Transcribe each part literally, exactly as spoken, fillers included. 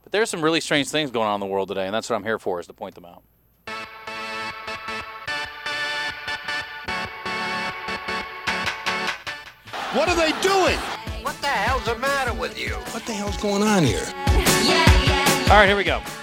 But there's some really strange things going on in the world today, and that's what I'm here for, is to point them out. What are they doing? What the hell's the matter with you? What the hell's going on here? All right, here we go.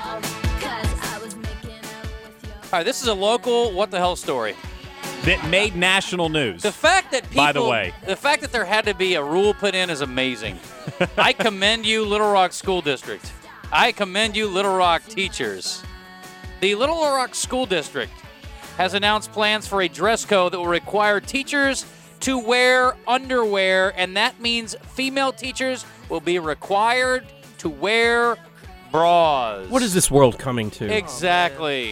All right, this is a local what the hell story that made national news. The fact that people, by the way, the fact that there had to be a rule put in is amazing. I commend you, Little Rock School District. I commend you, Little Rock teachers. The Little Rock School District has announced plans for a dress code that will require teachers to wear underwear, and that means female teachers will be required to wear bras. What is this world coming to? Exactly.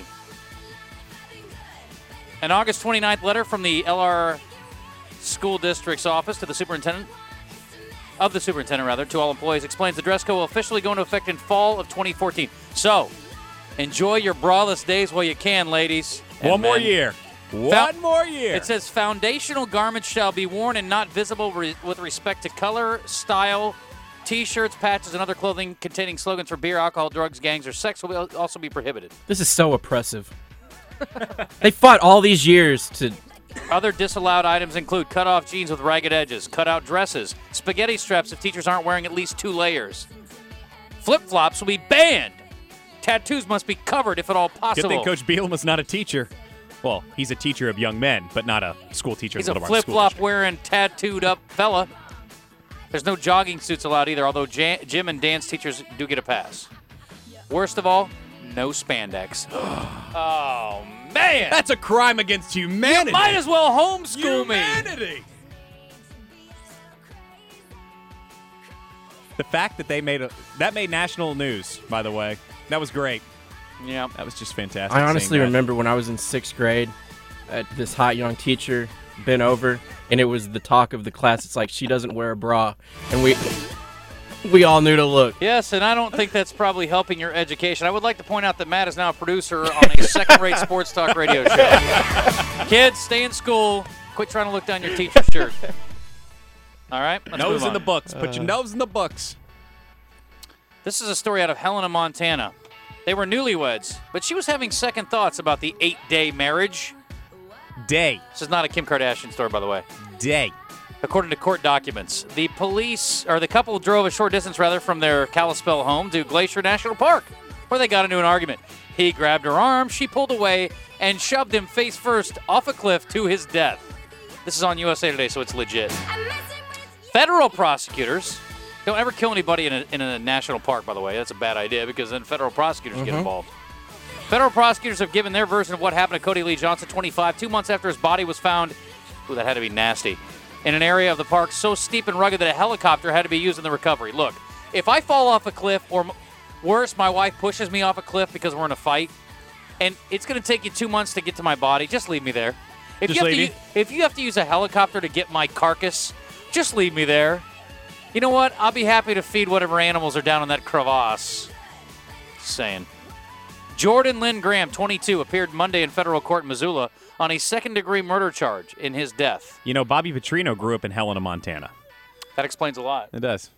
An August twenty-ninth letter from the L R School District's office to the superintendent, of the superintendent, rather, to all employees, explains the dress code will officially go into effect in fall of twenty fourteen. So, enjoy your braless days while you can, ladies. One more men. year. One Fo- more year. It says foundational garments shall be worn and not visible re- with respect to color, style. T-shirts, patches, and other clothing containing slogans for beer, alcohol, drugs, gangs, or sex will be- also be prohibited. This is so oppressive. They fought all these years to... Other disallowed items include cut-off jeans with ragged edges, cut-out dresses, spaghetti straps if teachers aren't wearing at least two layers. Flip-flops will be banned. Tattoos must be covered if at all possible. Good thing Coach Bielema is not a teacher. Well, he's a teacher of young men, but not a school teacher. He's at a Little Rock School flip-flop District. wearing, tattooed-up fella. There's no jogging suits allowed either, although jan- gym and dance teachers do get a pass. Worst of all, no spandex. Oh, man! That's a crime against humanity. You might as well homeschool humanity. me. The fact that they made a that made national news, by the way, that was great. Yeah, that was just fantastic. I honestly seeing that. remember when I was in sixth grade, at this hot young teacher bent over, and it was the talk of the class. It's like, she doesn't wear a bra, and we we all knew to look. Yes, and I don't think that's probably helping your education. I would like to point out that Matt is now a producer on a second-rate sports talk radio show. Kids, stay in school. Quit trying to look down your teacher's shirt. All right? Let's nose move in on. the books. Put your nose in the books. This is a story out of Helena, Montana. They were newlyweds, but she was having second thoughts about the eight-day marriage. Day. This is not a Kim Kardashian story, by the way. Day. According to court documents, the police, or the couple drove a short distance, rather, from their Kalispell home to Glacier National Park, where they got into an argument. He grabbed her arm, she pulled away, and shoved him face first off a cliff to his death. This is on U S A Today, so it's legit. Federal prosecutors don't ever kill anybody in a, in a national park, by the way. That's a bad idea, because then federal prosecutors Mm-hmm. get involved. Federal prosecutors have given their version of what happened to Cody Lee Johnson, twenty-five, two months after his body was found. Ooh, that had to be nasty. In an area of the park so steep and rugged that a helicopter had to be used in the recovery. Look, if I fall off a cliff, or m- worse, my wife pushes me off a cliff because we're in a fight, and it's going to take you two months to get to my body, just leave me there. If Just you have leave to, you? u- If you have to use a helicopter to get my carcass, just leave me there. You know what? I'll be happy to feed whatever animals are down in that crevasse. Just saying. Jordan Lynn Graham, twenty-two, appeared Monday in federal court in Missoula on a second-degree murder charge in his death. You know, Bobby Petrino grew up in Helena, Montana. That explains a lot. It does.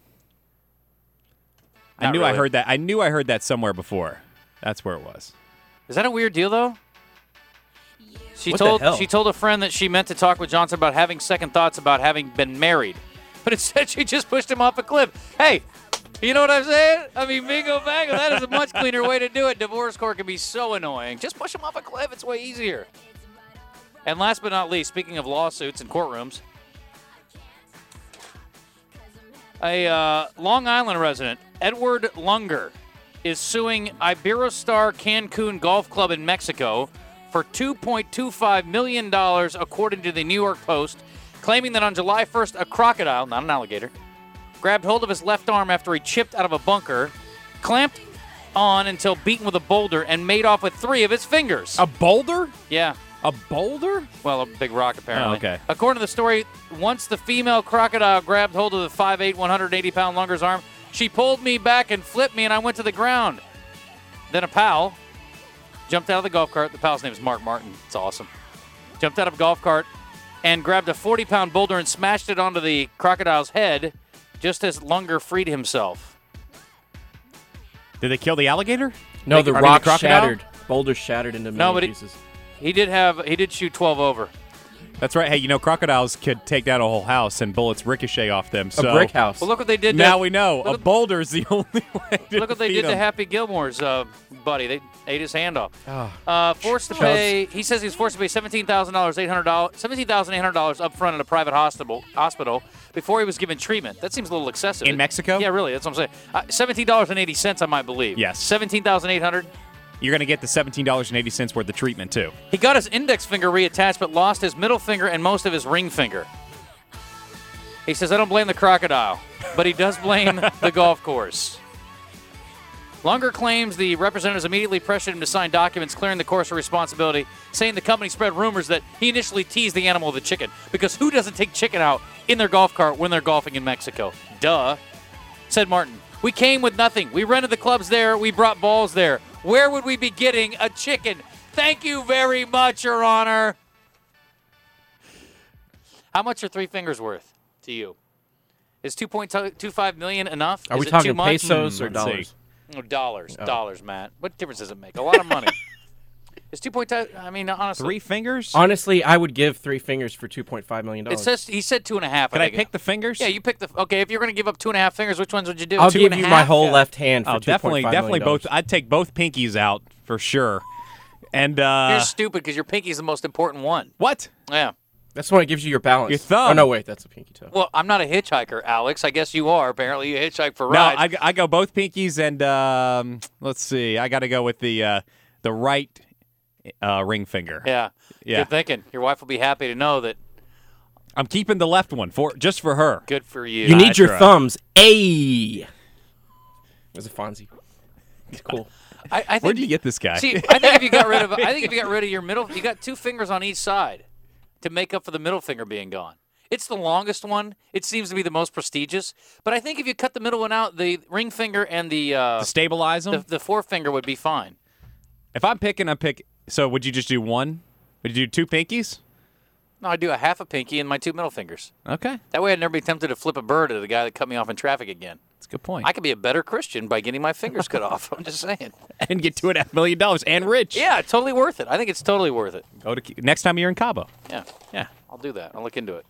I Not knew I really. heard that. I knew I heard that somewhere before. That's where it was. Is that a weird deal, though? She What the told hell? she told a friend that she meant to talk with Johnson about having second thoughts about having been married, but instead she just pushed him off a cliff. Hey, you know what I'm saying? I mean, bingo bango. That is a much cleaner way to do it. Divorce court can be so annoying. Just push him off a cliff. It's way easier. And last but not least, speaking of lawsuits and courtrooms, a uh, Long Island resident, Edward Lunger, is suing Iberostar Cancun Golf Club in Mexico for two point two five million dollars, according to the New York Post, claiming that on July first, a crocodile, not an alligator, grabbed hold of his left arm after he chipped out of a bunker, clamped on until beaten with a boulder, and made off with three of his fingers. A boulder? Yeah. A boulder? Well, a big rock, apparently. Oh, okay. According to the story, once the female crocodile grabbed hold of the five eight, one hundred eighty pound Lunger's arm, she pulled me back and flipped me, and I went to the ground. Then a pal jumped out of the golf cart. The pal's name is Mark Martin. It's awesome. Jumped out of a golf cart and grabbed a forty pound boulder and smashed it onto the crocodile's head just as Lunger freed himself. Did they kill the alligator? No, Like, the I mean, rock crocodile? shattered. Boulders shattered into No, million but he- pieces. He did have. He did shoot twelve over. That's right. Hey, you know, crocodiles could take down a whole house and bullets ricochet off them. So A brick house. Well, look what they did. now to, we know a look- boulder's the only way to Look what they defeat did to them. Happy Gilmore's uh, buddy. They ate his hand off. Oh. Uh, forced to Chubs. pay. He says he's forced to pay seventeen thousand dollars, eight hundred dollars, seventeen thousand eight hundred dollars up front at a private hospital hospital before he was given treatment. That seems a little excessive. In Mexico? Yeah, really. That's what I'm saying. Uh, seventeen dollars and eighty cents, I might believe. Yes. Seventeen thousand eight hundred. You're going to get the seventeen dollars and eighty cents worth of treatment, too. He got his index finger reattached, but lost his middle finger and most of his ring finger. He says, I don't blame the crocodile, but he does blame the golf course. Lunger claims the representatives immediately pressured him to sign documents clearing the course of responsibility, saying the company spread rumors that he initially teased the animal with the chicken. Because who doesn't take chicken out in their golf cart when they're golfing in Mexico? Duh. Said Martin, we came with nothing. We rented the clubs there. We brought balls there. Where would we be getting a chicken? Thank you very much, Your Honor. How much are three fingers worth to you? Is two point two five million enough? Are Is we it talking too much? pesos or let's see. dollars? No, dollars. Dollars, Matt. What difference does it make? A lot of money. It's two point two. I mean, honestly. Three fingers? Honestly, I would give three fingers for two point five million It dollars. says he said two and a half. Can I think. pick the fingers? Yeah, you pick the. Okay, if you're going to give up two and a half fingers, which ones would you do? I'll two give and a you my half? whole Yeah. left hand for Oh, definitely, two point five definitely million both. I'd take both pinkies out for sure. And uh, You're stupid because your pinky's the most important one. what? Yeah. That's when it gives you your balance. Your thumb. Oh no, wait, that's a pinky toe. Well, I'm not a hitchhiker, Alex. I guess you are. Apparently, you hitchhike for No, rides. I, I go both pinkies, and um, let's see. I got to go with the uh, the right uh, ring finger. yeah. Yeah. Good thinking. Your wife will be happy to know that. I'm keeping the left one for just for her. Good for you. You need your right. thumbs. A. There's a Fonzie. It's cool. I, I think, Where do you get this guy? See, I think if you got rid of, I think if you got rid of your middle, you got two fingers on each side to make up for the middle finger being gone. It's the longest one. It seems to be the most prestigious. But I think if you cut the middle one out, the ring finger and the uh, to stabilize them. the, the forefinger would be fine. If I'm picking, I'm pick. So would you just do one? Would you do two pinkies? No, I do a half a pinky and my two middle fingers. Okay, That way I'd never be tempted to flip a bird at the guy that cut me off in traffic again. that's a good point. I could be a better Christian by getting my fingers cut off. I'm just saying. and get two and a half million dollars and rich. Yeah, totally worth it. I think it's totally worth it. Go to next time you're in Cabo. Yeah, yeah, I'll do that. I'll look into it.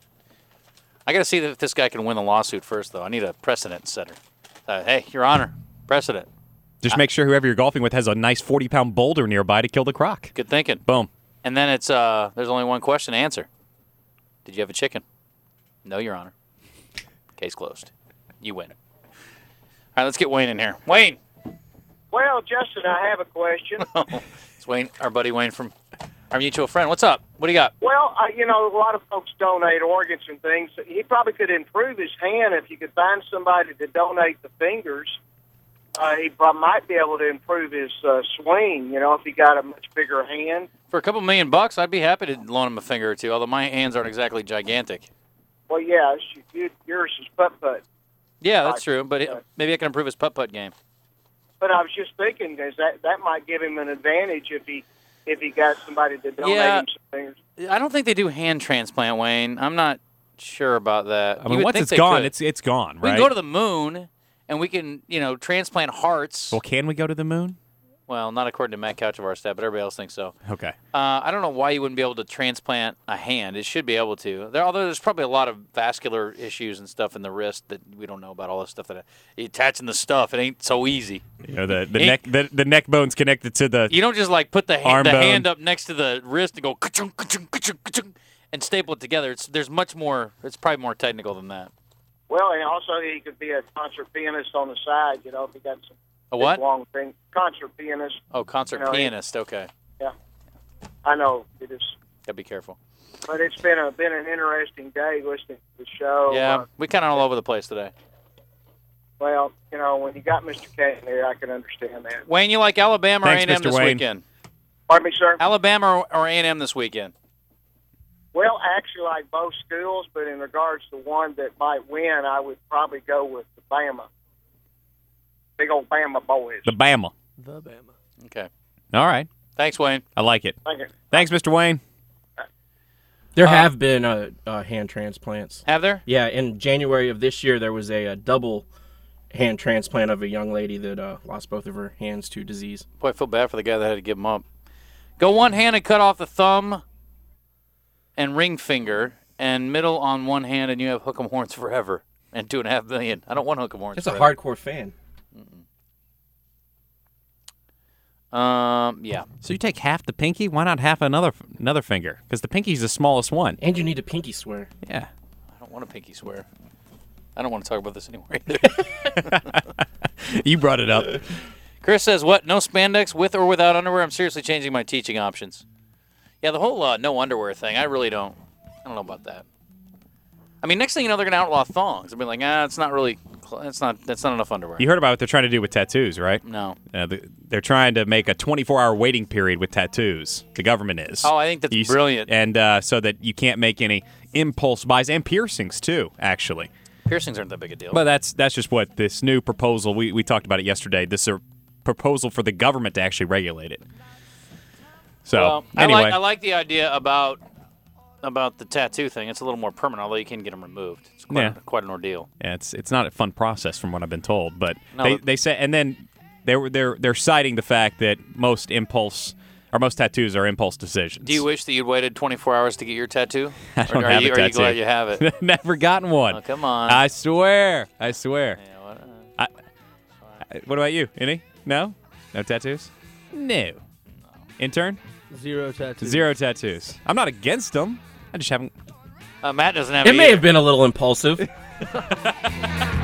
I got to see if this guy can win the lawsuit first, though. I need a precedent setter. Uh, hey, Your Honor, precedent. Just make sure whoever you're golfing with has a nice forty pound boulder nearby to kill the croc. Good thinking. Boom. And then it's uh, there's only one question to answer. Did you have a chicken? No, Your Honor. Case closed. You win. All right, let's get Wayne in here. Wayne. Well, Justin, I have a question. It's Wayne, our buddy Wayne from our mutual friend. What's up? What do you got? Well, I, you know, a lot of folks donate organs and things. He probably could improve his hand if you could find somebody to donate the fingers. Uh, he probably might be able to improve his uh, swing, you know, if he got a much bigger hand. For a couple million bucks, I'd be happy to loan him a finger or two, although my hands aren't exactly gigantic. Well, yeah, you, yours is putt-putt. Yeah, that's Right. true, but it, maybe I can improve his putt-putt game. But I was just thinking, is that that might give him an advantage if he if he got somebody to donate Yeah. him some fingers. I don't think they do hand transplant, Wayne. I'm not sure about that. I You mean, would once think it's they gone, could. it's it's gone, We right? can go to the moon, and we can, you know, transplant hearts. well, can we go to the moon? Well, not according to Matt Couch of our staff, but everybody else thinks so. Okay. Uh, I don't know why you wouldn't be able to transplant a hand. It should be able to. There, although there's probably a lot of vascular issues and stuff in the wrist that we don't know about. All this stuff that you attaching the stuff, it ain't so easy. You know, the the Ain't- neck the, the neck bone's connected to the. You don't just like put the, Arm hand, the bone. hand up next to the wrist and go ka-chung, ka-chung, ka-chung, ka-chung, and staple it together. It's there's much more. It's probably more technical than that. Well, and also he could be a concert pianist on the side, you know, if he got some A big, what? long thing. Concert pianist. Oh, concert You know, pianist. Okay, Yeah, I know it is, gotta be careful. but it's been a been an interesting day listening to the show. Yeah, Uh, we kind of all over the place today. well, you know, when you got Mister K in there, I can understand that. Wayne, you like Alabama Thanks, or A and M Mister this Wayne. weekend? Pardon me, sir. Alabama or A and M this weekend? Well, I actually like both schools, but in regards to one that might win, I would probably go with the Bama. Big old Bama boys. The Bama. The Bama. Okay. All right. Thanks, Wayne. I like it. Thank you. Thanks, Mister Wayne. There Uh, have been uh, uh, hand transplants. Have there? Yeah, in January of this year, there was a, a double hand transplant of a young lady that uh, lost both of her hands to disease. Boy, I feel bad for the guy that had to give them up. Go one hand and cut off the thumb and ring finger, and middle on one hand, and you have hook'em horns forever. And two and a half million. I don't want hook'em horns. That's forever. a hardcore fan. Um, yeah. So you take half the pinky? Why not half another another finger? Because the pinky's the smallest one. And you need a pinky swear. Yeah. I don't want a pinky swear. I don't want to talk about this anymore either. You brought it up. Chris says, what? No spandex with or without underwear? I'm seriously changing my teaching options. Yeah, the whole uh, no underwear thing, I really don't. I don't know about that. I mean, next thing you know, they're going to outlaw thongs. I'll be like, ah, it's not really, it's not, that's not enough underwear. You heard about what they're trying to do with tattoos, right? No. Uh, the, they're trying to make a twenty-four hour waiting period with tattoos. The government is. Oh, I think that's You- brilliant. And uh, so that you can't make any impulse buys and piercings too, actually. Piercings aren't that big a deal. But that's that's just what this new proposal. We we talked about it yesterday. This is a proposal for the government to actually regulate it. So well, anyway, I like, I like the idea about about the tattoo thing. It's a little more permanent, although you can get them removed. It's quite, Yeah. quite an ordeal. yeah, it's it's not a fun process from what I've been told. But No, they but- they say, and then they were they're they're citing the fact that most impulse or most tattoos are impulse decisions. Do you wish that you'd waited twenty-four hours to get your tattoo? I don't or are have you, a Are you tattoo. glad you have it? Never gotten one. Oh, come on. I swear. I swear. Yeah, what, uh, I- What about you? Any? No? No tattoos? No. Intern? Zero tattoos. Zero tattoos. I'm not against them. I just haven't. uh, Matt doesn't have It may either. have been a little impulsive.